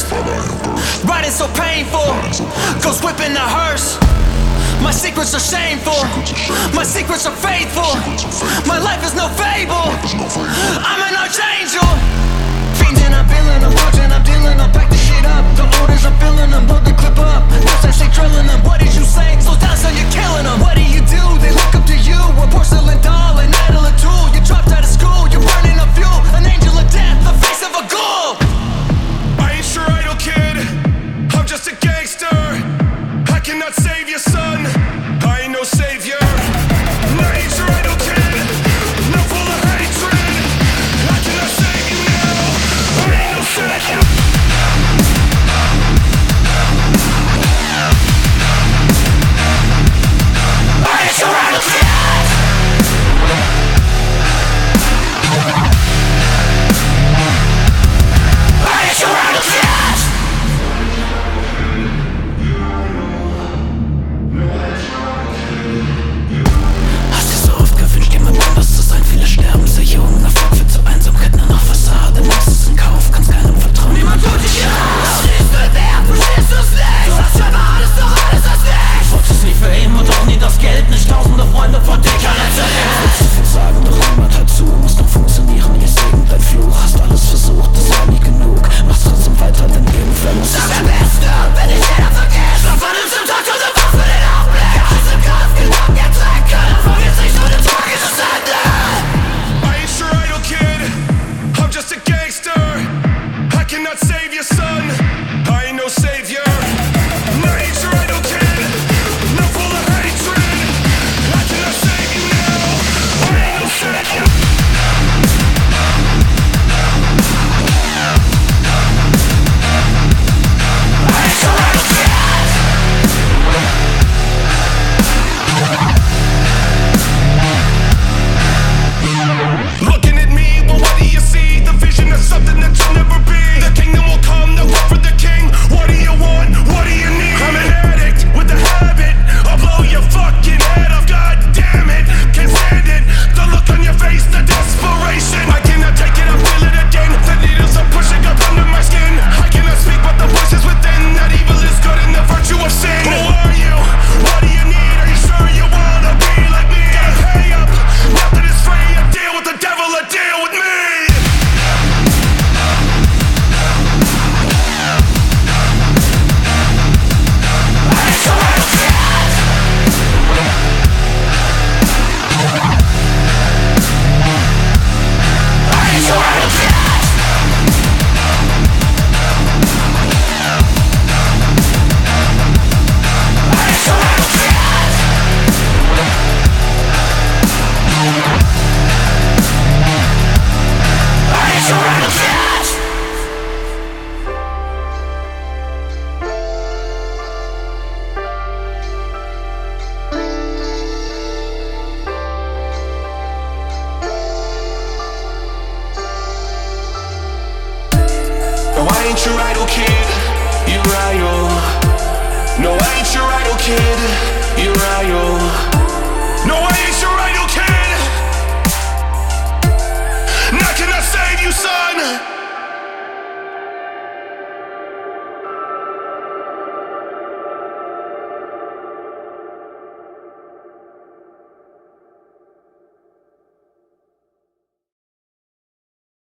Riding so painful, ghost whipping the hearse. My secrets are shameful, my secrets are faithful. My life is no fable, I'm an archangel. Fiending, I'm feeling, I'm watching, I'm dealing, I'll pack the shit up. The orders, I'm filling them, load the clip up. Yes, I say drilling them, what did you say? Slow down so you're killing them. What do? They look up to you, a porcelain doll, an idol, a tool. You dropped out of school, you're burning up fuel. An angel of death, the face of a ghoul. I ain't your idol, kid, I'm just a gangster. I cannot save your son, I ain't no savior. I ain't your idol, kid, not full of hatred. I cannot save you now, I ain't no savior. I ain't your idol, kid. I ain't your idol, kid. Viele sterben sehr jung, Erfolg wird zur Einsamkeit, nur noch Fassade. Nichts ist in Kauf, kannst keinem vertrauen. Niemand tut dich aus, siehst du wer, verstehst du's nicht? Du hast schon mal alles, doch alles ist nicht. Du wolltest nie Fame und auch nie das Geld, nicht tausende Freunde von dir kann erzählen. Willst du viel sagen, doch niemand hört zu, musst noch funktionieren, ihr Segen, dein Fluch. Hast alles versucht, das war nie genug, machst trotzdem weiter, denn irgendwer muss es tun. Der Beste, wenn ich jeder vergisst, was von uns im Tag und der Waffe den Aufblick. Alles im Kampf, genommen, Getränke, vergiss nicht, nur den Tag ist das Ende. I'm just a gangster. I cannot save your son, I ain't no savior. I ain't your idol, kid, not full of hatred. I cannot save you now, I ain't no savior. I ain't your idol, kid. Looking at me, well, what do you see? The vision of something that you'll never be. The kingdom will come, they'll come for the king. What do you want? What do you need? I'm an addict with a habit. I'll blow your fucking head off, god damn it. Can't stand it, the look on your face, the desperation. I cannot take it, I feel it again. The needles are pushing up under my skin. I cannot speak, but the voice is within. That evil is good and the virtue of sin. Who are you? What do you need? Are you sure you wanna be like me? Gotta pay up, nothing is free. A deal with the devil, a deal with me. No, I ain't your idol, kid. You're idle. No, I ain't your idol, kid.